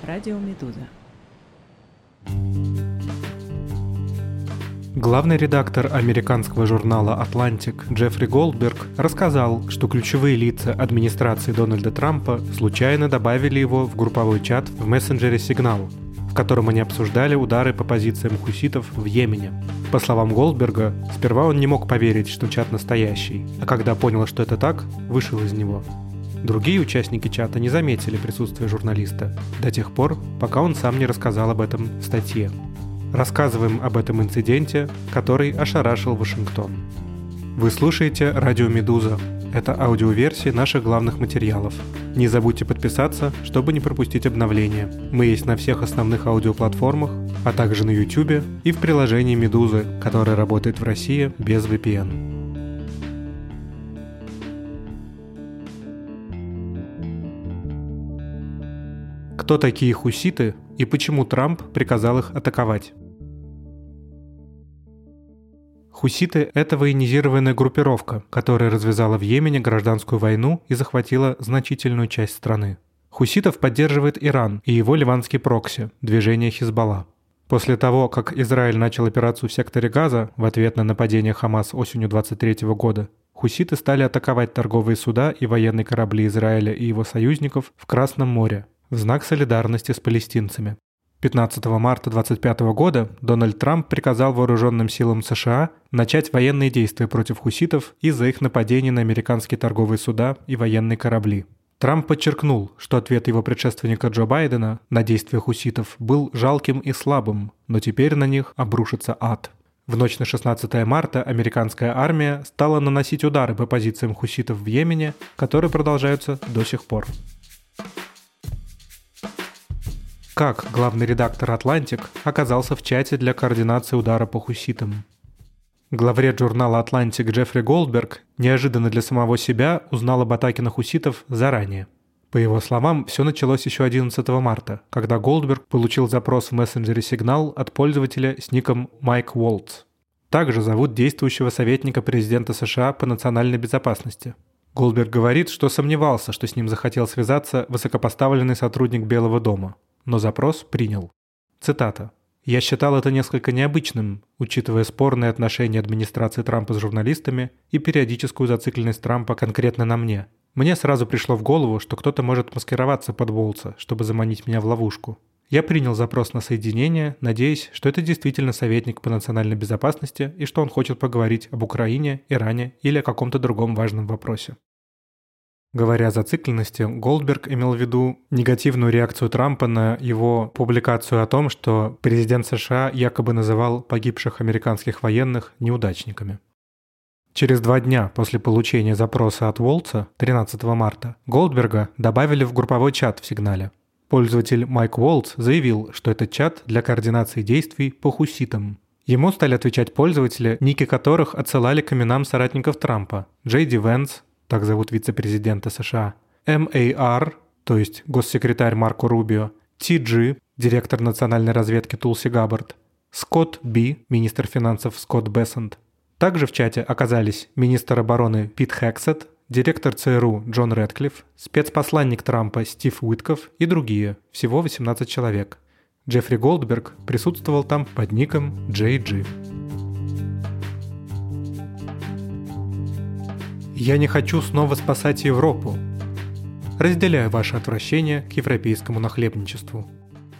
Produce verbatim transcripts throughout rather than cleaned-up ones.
Радио Медуза. Главный редактор американского журнала «Атлантик» Джеффри Голдберг рассказал, что ключевые лица администрации Дональда Трампа случайно добавили его в групповой чат в мессенджере Signal, в котором они обсуждали удары по позициям хуситов в Йемене. По словам Голдберга, сперва он не мог поверить, что чат настоящий, а когда понял, что это так, вышел из него. Другие участники чата не заметили присутствие журналиста до тех пор, пока он сам не рассказал об этом в статье. Рассказываем об этом инциденте, который ошарашил Вашингтон. Вы слушаете «Радио Медуза». Это аудиоверсия наших главных материалов. Не забудьте подписаться, чтобы не пропустить обновления. Мы есть на всех основных аудиоплатформах, а также на YouTube и в приложении «Медузы», которое работает в России без ви пи эн. Кто такие хуситы и почему Трамп приказал их атаковать? Хуситы – это военизированная группировка, которая развязала в Йемене гражданскую войну и захватила значительную часть страны. Хуситов поддерживает Иран и его ливанский прокси – движение Хизбалла. После того, как Израиль начал операцию в секторе Газа в ответ на нападение Хамас осенью двадцать третьего года, хуситы стали атаковать торговые суда и военные корабли Израиля и его союзников в Красном море в знак солидарности с палестинцами. пятнадцатого марта двадцать пятого года Дональд Трамп приказал вооруженным силам США начать военные действия против хуситов из-за их нападений на американские торговые суда и военные корабли. Трамп подчеркнул, что ответ его предшественника Джо Байдена на действия хуситов был жалким и слабым, но теперь на них обрушится ад. В ночь на шестнадцатое марта американская армия стала наносить удары по позициям хуситов в Йемене, которые продолжаются до сих пор. Как главный редактор «Атлантик» оказался в чате для координации удара по хуситам? Главред журнала «Атлантик» Джеффри Голдберг неожиданно для самого себя узнал об атаке на хуситов заранее. По его словам, все началось еще одиннадцатого марта, когда Голдберг получил запрос в мессенджере Signal от пользователя с ником Майк Уолтс. Также зовут действующего советника президента США по национальной безопасности. Голдберг говорит, что сомневался, что с ним захотел связаться высокопоставленный сотрудник Белого дома. Но запрос принял. Цитата. «Я считал это несколько необычным, учитывая спорные отношения администрации Трампа с журналистами и периодическую зацикленность Трампа конкретно на мне. Мне сразу пришло в голову, что кто-то может маскироваться под Уолтса, чтобы заманить меня в ловушку. Я принял запрос на соединение, надеясь, что это действительно советник по национальной безопасности и что он хочет поговорить об Украине, Иране или о каком-то другом важном вопросе». Говоря о зацикленности, Голдберг имел в виду негативную реакцию Трампа на его публикацию о том, что президент США якобы называл погибших американских военных неудачниками. Через два дня после получения запроса от Уолтса, тринадцатого марта, Голдберга добавили в групповой чат в Сигнале. Пользователь Майк Уолтс заявил, что это чат для координации действий по хуситам. Ему стали отвечать пользователи, ники которых отсылали к именам соратников Трампа: Джей Ди Венс, так зовут вице-президента США, эм эй ар, то есть госсекретарь Марко Рубио, ти джи, директор национальной разведки Тулси Габбард, Скотт Би, министр финансов Скотт Бессент. Также в чате оказались министр обороны Пит Хексет, директор ЦРУ Джон Рэдклифф, спецпосланник Трампа Стив Уиткофф и другие, всего восемнадцать человек. Джеффри Голдберг присутствовал там под ником Джей Джи. «Я не хочу снова спасать Европу. Разделяю ваше отвращение к европейскому нахлебничеству».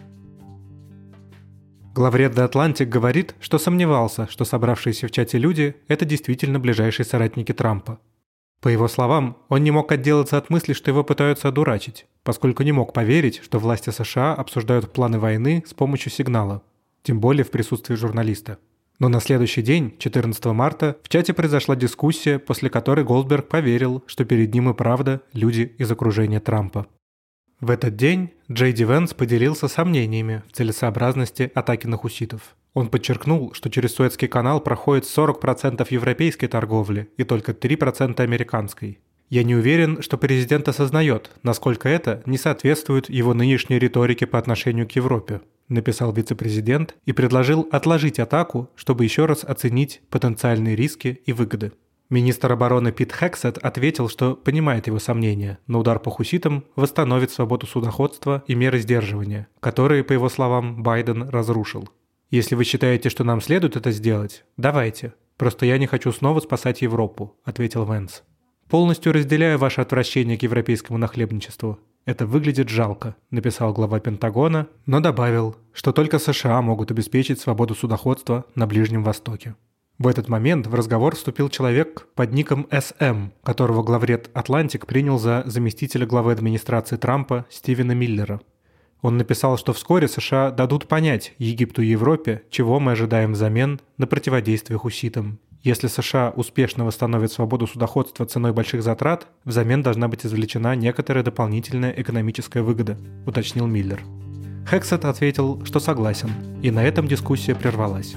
Главред The Atlantic говорит, что сомневался, что собравшиеся в чате люди – это действительно ближайшие соратники Трампа. По его словам, он не мог отделаться от мысли, что его пытаются одурачить, поскольку не мог поверить, что власти США обсуждают планы войны с помощью сигнала, тем более в присутствии журналиста. Но на следующий день, четырнадцатого марта, в чате произошла дискуссия, после которой Голдберг поверил, что перед ним и правда люди из окружения Трампа. В этот день Джей Ди Венс поделился сомнениями в целесообразности атаки на хуситов. Он подчеркнул, что через Суэцкий канал проходит сорок процентов европейской торговли и только три процента американской. «Я не уверен, что президент осознает, насколько это не соответствует его нынешней риторике по отношению к Европе», написал вице-президент и предложил отложить атаку, чтобы еще раз оценить потенциальные риски и выгоды. Министр обороны Пит Хексет ответил, что понимает его сомнения, но удар по хуситам восстановит свободу судоходства и меры сдерживания, которые, по его словам, Байден разрушил. «Если вы считаете, что нам следует это сделать, давайте. Просто я не хочу снова спасать Европу», — ответил Венс. «Полностью разделяю ваше отвращение к европейскому нахлебничеству. Это выглядит жалко», — написал глава Пентагона, но добавил, что только США могут обеспечить свободу судоходства на Ближнем Востоке. В этот момент в разговор вступил человек под ником эс эм, которого главред «Атлантик» принял за заместителя главы администрации Трампа Стивена Миллера. Он написал, что вскоре США дадут понять Египту и Европе, чего мы ожидаем взамен на противодействие хуситам. Если США успешно восстановят свободу судоходства ценой больших затрат, взамен должна быть извлечена некоторая дополнительная экономическая выгода, уточнил Миллер. Хексет ответил, что согласен, и на этом дискуссия прервалась.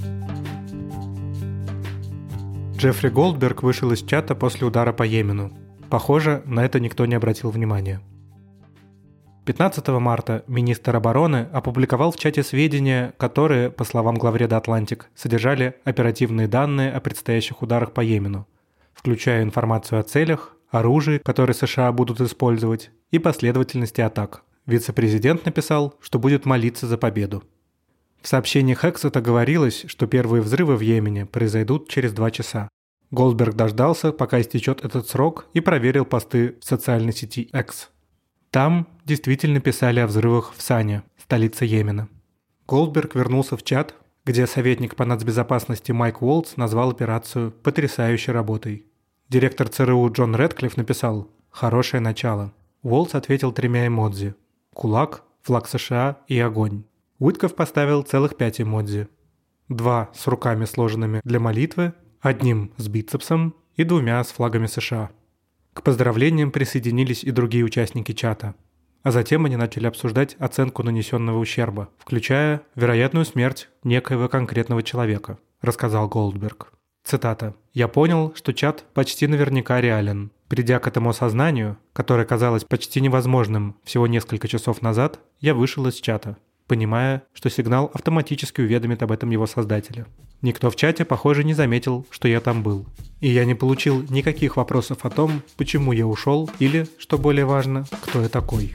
Джеффри Голдберг вышел из чата после удара по Йемену. Похоже, на это никто не обратил внимания. пятнадцатого марта министр обороны опубликовал в чате сведения, которые, по словам главреда «Атлантик», содержали оперативные данные о предстоящих ударах по Йемену, включая информацию о целях, оружии, которые США будут использовать, и последовательности атак. Вице-президент написал, что будет молиться за победу. В сообщении Хексета говорилось, что первые взрывы в Йемене произойдут через два часа. Голдберг дождался, пока истечет этот срок, и проверил посты в социальной сети X. Там действительно писали о взрывах в Сане, столице Йемена. Голдберг вернулся в чат, где советник по нацбезопасности Майк Уолтс назвал операцию потрясающей работой. Директор ЦРУ Джон Рэдклифф написал «Хорошее начало». Уолтс ответил тремя эмодзи – кулак, флаг США и огонь. Уитков поставил целых пять эмодзи. Два с руками сложенными для молитвы, одним с бицепсом и двумя с флагами США. К поздравлениям присоединились и другие участники чата. А затем они начали обсуждать оценку нанесенного ущерба, включая вероятную смерть некоего конкретного человека, рассказал Голдберг. Цитата. «Я понял, что чат почти наверняка реален. Придя к этому осознанию, которое казалось почти невозможным всего несколько часов назад, я вышел из чата, понимая, что сигнал автоматически уведомит об этом его создателя. Никто в чате, похоже, не заметил, что я там был. И я не получил никаких вопросов о том, почему я ушел или, что более важно, кто я такой».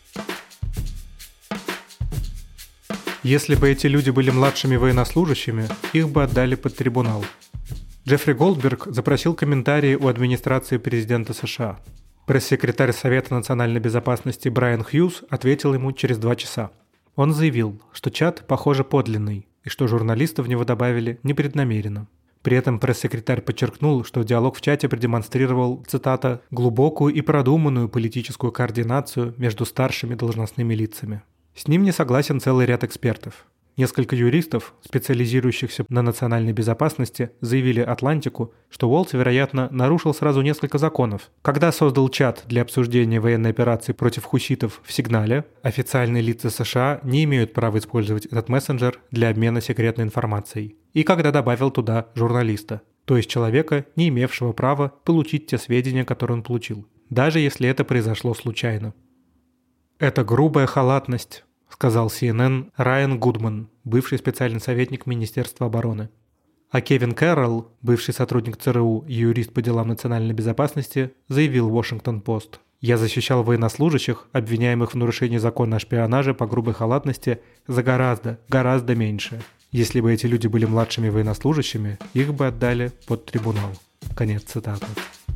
Если бы эти люди были младшими военнослужащими, их бы отдали под трибунал. Джеффри Голдберг запросил комментарии у администрации президента США. Пресс-секретарь Совета национальной безопасности Брайан Хьюз ответил ему через два часа. Он заявил, что чат, похоже, подлинный, и что журналистов в него добавили непреднамеренно. При этом пресс-секретарь подчеркнул, что диалог в чате продемонстрировал, цитата, «глубокую и продуманную политическую координацию между старшими должностными лицами». С ним не согласен целый ряд экспертов. Несколько юристов, специализирующихся на национальной безопасности, заявили «Атлантику», что Уолтс, вероятно, нарушил сразу несколько законов. Когда создал чат для обсуждения военной операции против хуситов в Сигнале, официальные лица США не имеют права использовать этот мессенджер для обмена секретной информацией. И когда добавил туда журналиста, то есть человека, не имевшего права получить те сведения, которые он получил, даже если это произошло случайно. «Это грубая халатность», — сказал си эн эн Райан Гудман, бывший специальный советник Министерства обороны. А Кевин Кэрролл, бывший сотрудник ЦРУ и юрист по делам национальной безопасности, заявил в Washington-Post: «Я защищал военнослужащих, обвиняемых в нарушении закона о шпионаже по грубой халатности, за гораздо, гораздо меньше. Если бы эти люди были младшими военнослужащими, их бы отдали под трибунал». Конец цитаты.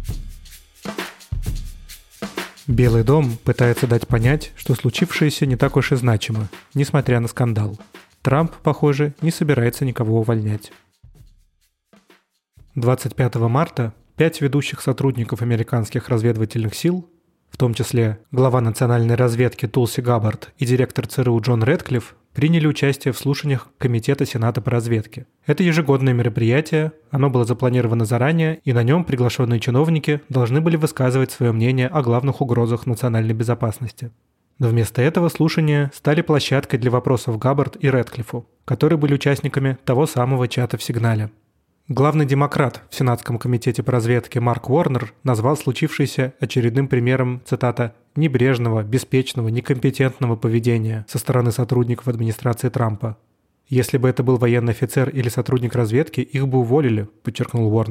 Белый дом пытается дать понять, что случившееся не так уж и значимо, несмотря на скандал. Трамп, похоже, не собирается никого увольнять. двадцать пятого марта пять ведущих сотрудников американских разведывательных сил, в том числе глава национальной разведки Тулси Габбард и директор ЦРУ Джон Рэдклифф, приняли участие в слушаниях Комитета Сената по разведке. Это ежегодное мероприятие, оно было запланировано заранее, и на нем приглашенные чиновники должны были высказывать свое мнение о главных угрозах национальной безопасности. Но вместо этого слушания стали площадкой для вопросов Габбард и Рэдклиффу, которые были участниками того самого чата в Сигнале. Главный демократ в Сенатском комитете по разведке Марк Уорнер назвал случившееся очередным примером, цитата, «небрежного, беспечного, некомпетентного поведения со стороны сотрудников администрации Трампа. Если бы это был военный офицер или сотрудник разведки, их бы уволили», — подчеркнул Уорнер.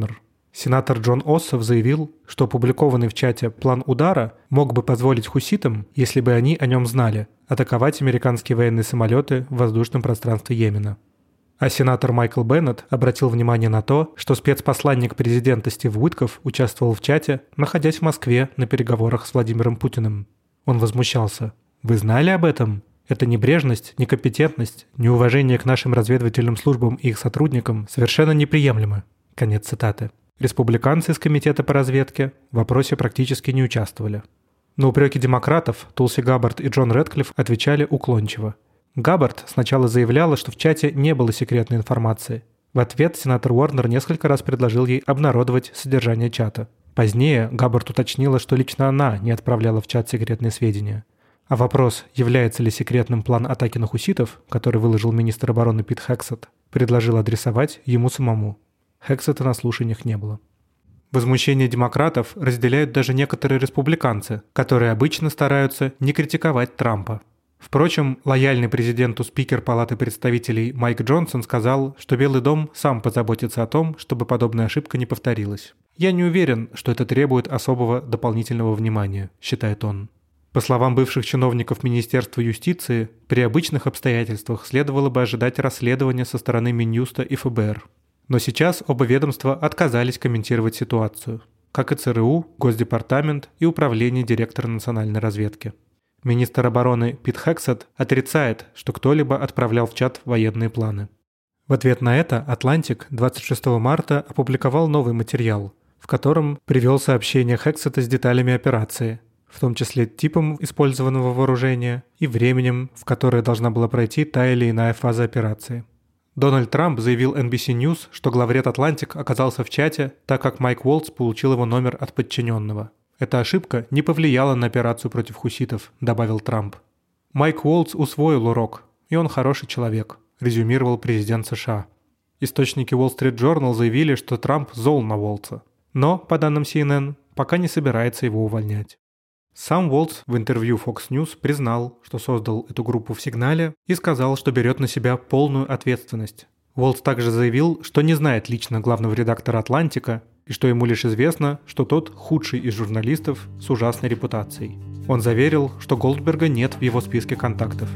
Сенатор Джон Оссов заявил, что опубликованный в чате план удара мог бы позволить хуситам, если бы они о нем знали, атаковать американские военные самолеты в воздушном пространстве Йемена. А сенатор Майкл Беннет обратил внимание на то, что спецпосланник президента Стив Уитков участвовал в чате, находясь в Москве на переговорах с Владимиром Путиным. Он возмущался. «Вы знали об этом? Эта небрежность, некомпетентность, неуважение к нашим разведывательным службам и их сотрудникам совершенно неприемлемы». Конец цитаты. Республиканцы из Комитета по разведке в вопросе практически не участвовали. На упреки демократов Тулси Габбард и Джон Рэдклифф отвечали уклончиво. Габбард сначала заявляла, что в чате не было секретной информации. В ответ сенатор Уорнер несколько раз предложил ей обнародовать содержание чата. Позднее Габбард уточнила, что лично она не отправляла в чат секретные сведения. А вопрос, является ли секретным план атаки на хуситов, который выложил министр обороны Пит Хексет, предложил адресовать ему самому. Хексета на слушаниях не было. Возмущение демократов разделяют даже некоторые республиканцы, которые обычно стараются не критиковать Трампа. Впрочем, лояльный президенту спикер Палаты представителей Майк Джонсон сказал, что Белый дом сам позаботится о том, чтобы подобная ошибка не повторилась. «Я не уверен, что это требует особого дополнительного внимания», — считает он. По словам бывших чиновников Министерства юстиции, при обычных обстоятельствах следовало бы ожидать расследования со стороны Минюста и эф бэ эр. Но сейчас оба ведомства отказались комментировать ситуацию, как и цэ эр у, Госдепартамент и Управление директора национальной разведки. Министр обороны Пит Хексет отрицает, что кто-либо отправлял в чат военные планы. В ответ на это «Атлантик» двадцать шестого марта опубликовал новый материал, в котором привел сообщение Хексета с деталями операции, в том числе типом использованного вооружения и временем, в которое должна была пройти та или иная фаза операции. Дональд Трамп заявил эн би си News, что главред «Атлантик» оказался в чате, так как Майк Уолтс получил его номер от подчиненного. «Эта ошибка не повлияла на операцию против хуситов», — добавил Трамп. «Майк Уолтс усвоил урок, и он хороший человек», — резюмировал президент США. Источники Wall Street Journal заявили, что Трамп зол на Уолтса, но, по данным си эн эн, пока не собирается его увольнять. Сам Уолтс в интервью Fox News признал, что создал эту группу в «Сигнале» и сказал, что берет на себя полную ответственность. Уолтс также заявил, что не знает лично главного редактора «Атлантика» и что ему лишь известно, что тот худший из журналистов с ужасной репутацией. Он заверил, что Голдберга нет в его списке контактов.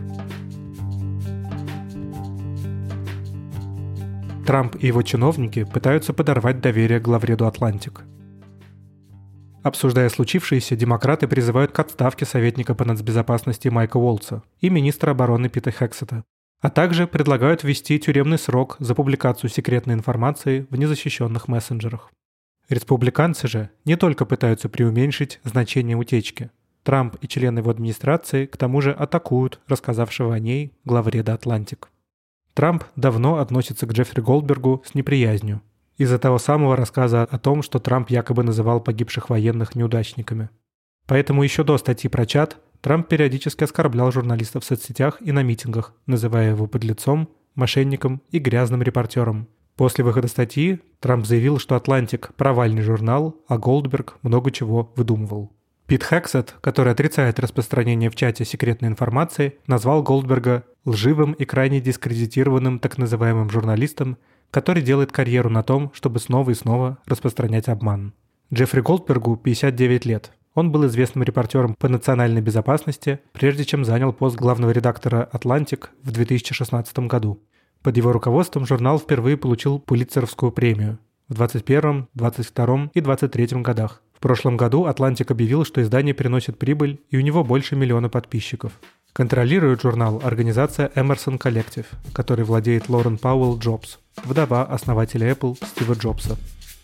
Трамп и его чиновники пытаются подорвать доверие к главреду «Атлантик». Обсуждая случившееся, демократы призывают к отставке советника по нацбезопасности Майка Уолтса и министра обороны Пита Хексета, а также предлагают ввести тюремный срок за публикацию секретной информации в незащищенных мессенджерах. Республиканцы же не только пытаются преуменьшить значение утечки. Трамп и члены его администрации к тому же атакуют рассказавшего о ней главреда «Атлантик». Трамп давно относится к Джеффри Голдбергу с неприязнью из-за того самого рассказа о том, что Трамп якобы называл погибших военных неудачниками. Поэтому еще до статьи про чат Трамп периодически оскорблял журналистов в соцсетях и на митингах, называя его подлецом, мошенником и грязным репортером. После выхода статьи Трамп заявил, что «Атлантик» – провальный журнал, а Голдберг много чего выдумывал. Пит Хексет, который отрицает распространение в чате секретной информации, назвал Голдберга лживым и крайне дискредитированным так называемым журналистом, который делает карьеру на том, чтобы снова и снова распространять обман. Джеффри Голдбергу пятьдесят девять лет. Он был известным репортером по национальной безопасности, прежде чем занял пост главного редактора «Атлантик» в две тысячи шестнадцатом году. Под его руководством журнал впервые получил Пулитцеровскую премию в двадцать первом, двадцать втором и двадцать третьем годах. В прошлом году «Атлантик» объявил, что издание приносит прибыль, и у него больше миллиона подписчиков. Контролирует журнал организация Emerson Collective, которой владеет Лорен Пауэлл Джобс, вдова основателя Apple Стива Джобса.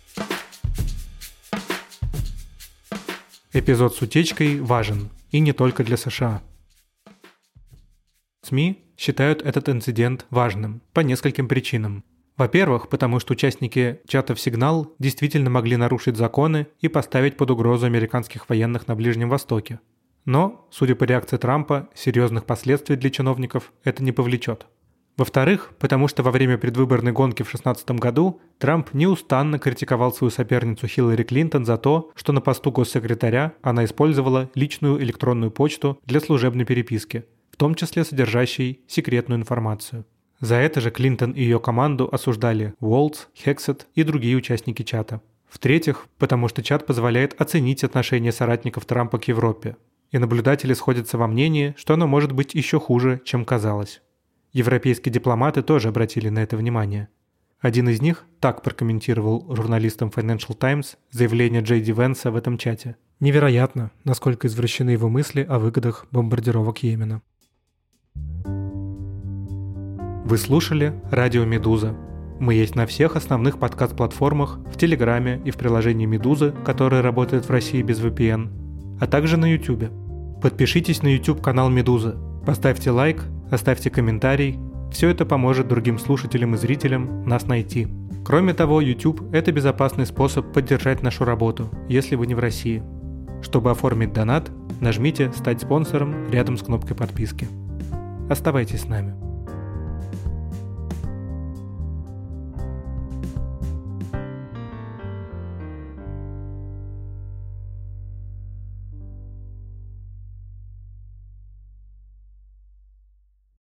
Эпизод с утечкой важен, и не только для США. СМИ считают этот инцидент важным по нескольким причинам. Во-первых, потому что участники чатов «Сигнал» действительно могли нарушить законы и поставить под угрозу американских военных на Ближнем Востоке. Но, судя по реакции Трампа, серьезных последствий для чиновников это не повлечет. Во-вторых, потому что во время предвыборной гонки в две тысячи шестнадцатом году Трамп неустанно критиковал свою соперницу Хиллари Клинтон за то, что на посту госсекретаря она использовала личную электронную почту для служебной переписки, в том числе содержащей секретную информацию. За это же Клинтон и ее команду осуждали Уолтс, Хексет и другие участники чата. В-третьих, потому что чат позволяет оценить отношение соратников Трампа к Европе. И наблюдатели сходятся во мнении, что оно может быть еще хуже, чем казалось. Европейские дипломаты тоже обратили на это внимание. Один из них так прокомментировал журналистам Financial Times заявление Джей Ди Венса в этом чате. Невероятно, насколько извращены его мысли о выгодах бомбардировок Йемена. Вы слушали «Радио Медуза». Мы есть на всех основных подкаст-платформах, в Телеграме и в приложении «Медуза», которое работает в России без ви пи эн, а также на Ютубе. Подпишитесь на YouTube-канал «Медуза», поставьте лайк, оставьте комментарий. Все это поможет другим слушателям и зрителям нас найти. Кроме того, YouTube – это безопасный способ поддержать нашу работу, если вы не в России. Чтобы оформить донат, нажмите «Стать спонсором» рядом с кнопкой подписки. Оставайтесь с нами.